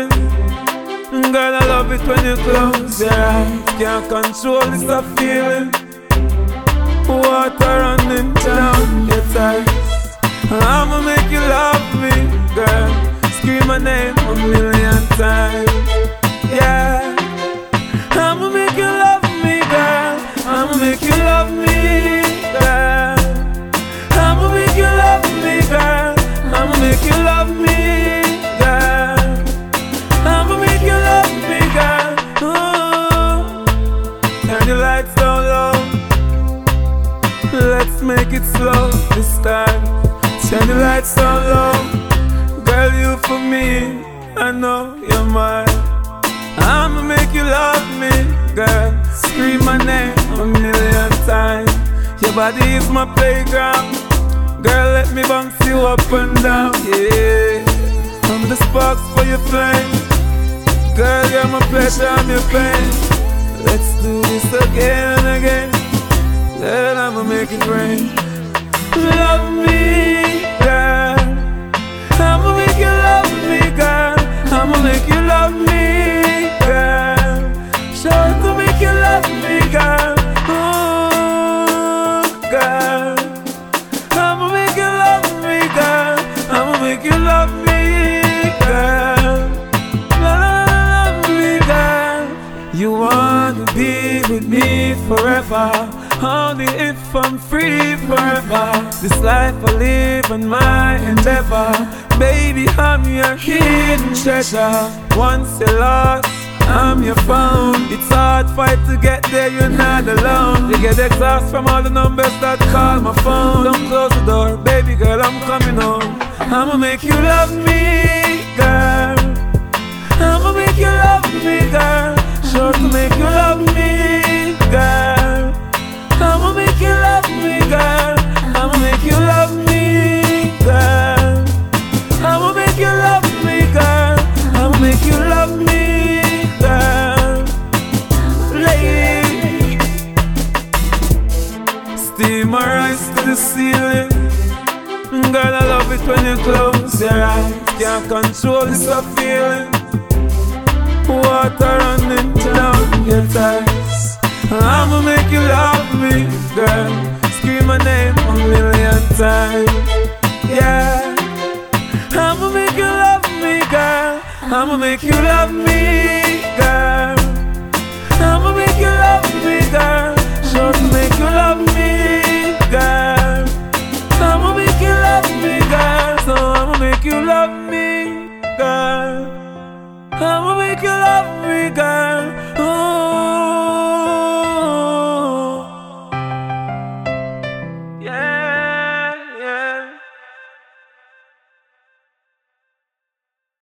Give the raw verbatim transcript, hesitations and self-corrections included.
ceiling. Girl, I love it when you close your eyes. Can't control this a feeling. Water running down your thighs. I'ma make you love me, girl. Scream my name a million times. Yeah. I'ma make you love me, girl. I'ma make you love me, girl. I'ma make you love me, girl. I'ma make you love me, girl. I'ma make you love me, girl. Ooh. Turn the lights down low. Let's make it slow this time. Turn the lights down low. Girl, you for me, I know you're mine. I'ma make you love me, girl. Scream my name a million times. Your body is my playground. Girl, let me bounce you up and down, yeah. I'm the sparks for your flame. Girl, you're my pleasure, I'm your pain. Let's do this again and again. Girl, I'ma make it rain. Love me, girl. I'ma make you love me, girl. I'ma make you love me, girl. Sure to make you love me, girl. Ooh, girl. I'ma make you love me, girl. I'ma make you love me, girl. Love me, girl. You wanna be with me forever. Only if I'm free forever. This life I live and my endeavor. Baby, I'm your hidden treasure. Once you're lost, I'm your phone. It's hard fight to get there, you're not alone. You get exhausted from all the numbers that call my phone. Don't close the door, baby girl, I'm coming home. I'ma make you love me, girl. I'ma make you love me, girl. Sure to make you love me, girl. I'ma make you love me, girl. I'ma make you love me, girl. I'ma make you love me, girl. I'ma make you love me, girl. Lady, steam my rise to the ceiling. Girl, I love it when you close your eyes. Can't control this a feeling. Water running down your thighs. I'ma make you love me, girl. Scream my name a million times. Yeah. I'ma make you love me, girl. I'ma make you love me, girl. I'ma make you love me, girl. Sure to make you love me, girl. I'ma make you love me, girl. So I'ma make you love me, girl. I'ma make you love me, girl.